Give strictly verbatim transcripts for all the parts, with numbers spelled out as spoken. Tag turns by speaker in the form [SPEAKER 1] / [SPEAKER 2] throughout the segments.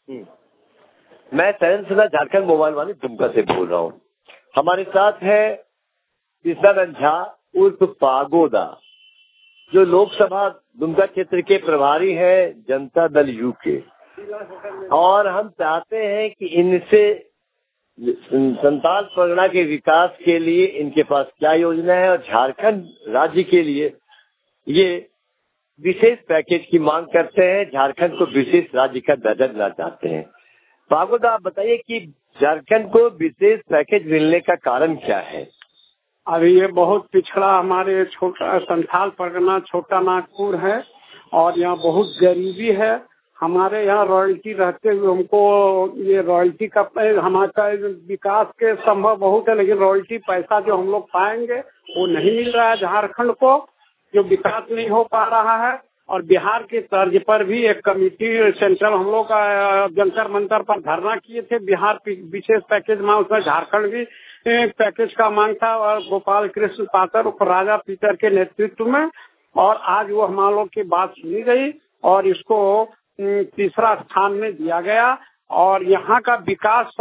[SPEAKER 1] मैं शरण सिन्हा झारखंड मोबाइल वाली दुमका से बोल रहा हूँ। हमारे साथ है कृष्णानंद झा उर्फ पागोदा, जो लोकसभा दुमका क्षेत्र के प्रभारी है जनता दल यू के, और हम चाहते हैं कि इनसे संताल परगना के विकास के लिए इनके पास क्या योजना है और झारखंड राज्य के लिए ये विशेष पैकेज की मांग करते हैं, झारखंड को विशेष राज्य का दर्जा देना चाहते हैं। पागोदा, आप बताइए कि झारखंड को विशेष पैकेज मिलने का कारण क्या है?
[SPEAKER 2] अभी ये बहुत पिछड़ा हमारे छोटा संथाल परगना छोटा नागपुर है और यहाँ बहुत गरीबी है। हमारे यहाँ रॉयल्टी रहते हुए हमको ये रॉयल्टी का हमारा विकास के संभव बहुत है, लेकिन रॉयल्टी पैसा जो हम लोग पाएंगे वो नहीं मिल रहा है झारखंड को, जो विकास नहीं हो पा रहा है। और बिहार के तर्ज पर भी एक कमेटी सेंट्रल हम लोग का जंतर मंतर पर धरना किए थे बिहार विशेष पैकेज में, उसमें झारखंड भी पैकेज का मांग था और गोपाल कृष्ण पातर राजा पीटर के नेतृत्व में, और आज वो हम लोग की बात सुनी गई और इसको तीसरा स्थान में दिया गया। और यहाँ का विकास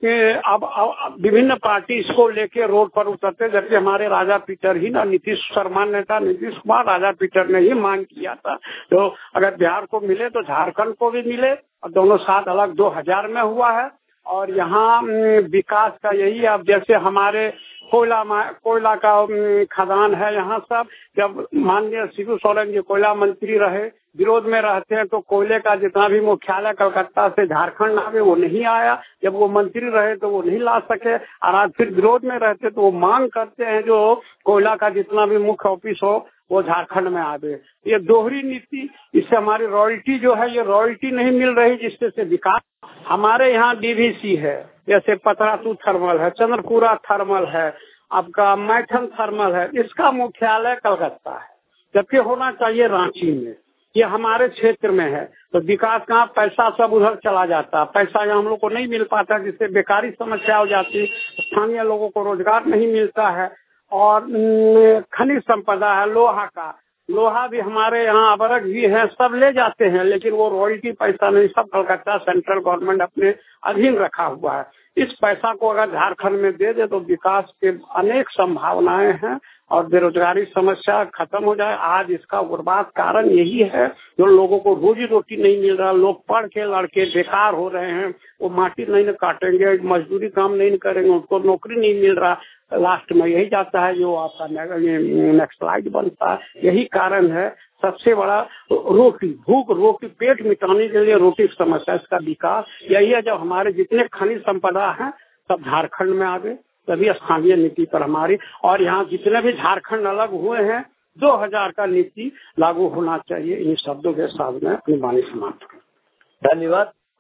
[SPEAKER 2] अब, अब विभिन्न पार्टी इसको लेके रोड पर उतरते, जबकि हमारे राजा पीटर ही ना नीतीश शर्मा नेता नीतीश कुमार राजा पीटर ने ही मांग किया था। तो अगर बिहार को मिले तो झारखंड को भी मिले, और दोनों साथ अलग दो हजार में हुआ है। और यहाँ विकास का यही, अब जैसे हमारे कोयला कोयला का खदान है यहाँ सब, जब माननीय शिबू सोरेन जी कोयला मंत्री रहे, विरोध में रहते हैं तो कोयले का जितना भी मुख्यालय कलकत्ता से झारखंड आवे वो नहीं आया, जब वो मंत्री रहे तो वो नहीं ला सके, और आज फिर विरोध में रहते तो वो मांग करते हैं जो कोयला का जितना भी मुख्य ऑफिस हो वो झारखंड में आवे। ये दोहरी नीति, इससे हमारी रॉयल्टी जो है ये रॉयल्टी नहीं मिल रही, जिससे से विकास। हमारे यहाँ डीवीसी है, जैसे पतरातू थर्मल है, चंद्रपुरा थर्मल है, आपका मैथन थर्मल है, इसका मुख्यालय कलकत्ता है, जबकि होना चाहिए रांची में। ये हमारे क्षेत्र में है तो विकास कहाँ, पैसा सब उधर चला जाता, पैसा यहाँ हम लोग को नहीं मिल पाता, जिससे बेकारी समस्या हो जाती, स्थानीय लोगों को रोजगार नहीं मिलता है। और खनिज संपदा है, लोहा का लोहा भी हमारे यहाँ अबरक भी है, सब ले जाते हैं, लेकिन वो रॉयल्टी पैसा नहीं, सब कलकत्ता सेंट्रल गवर्नमेंट अपने अधीन रखा हुआ है। इस पैसा को अगर झारखंड में दे दे तो विकास के अनेक संभावनाएं हैं और बेरोजगारी समस्या खत्म हो जाए। आज इसका बर्बाद कारण यही है, जो लोगों को रोजी रोटी नहीं मिल रहा, लोग पढ़ के लड़के बेकार हो रहे हैं, वो माटी नहीं काटेंगे, मजदूरी काम नहीं करेंगे, उनको नौकरी नहीं मिल रहा, लास्ट में यही जाता है जो आपका नेक्स्ट स्लाइड बनता है। यही कारण है सबसे बड़ा, रोटी भूख रोटी पेट मिटाने के लिए रोटी की समस्या, इसका विकास यही है। जब हमारे जितने खनिज संपदा है सब झारखंड में आगे, तभी स्थानीय नीति पर हमारी, और यहाँ जितने भी झारखंड अलग हुए हैं दो हजार का नीति लागू होना चाहिए। इन शब्दों के साथ में अपनी वाणी समाप्त करूं।
[SPEAKER 1] धन्यवाद।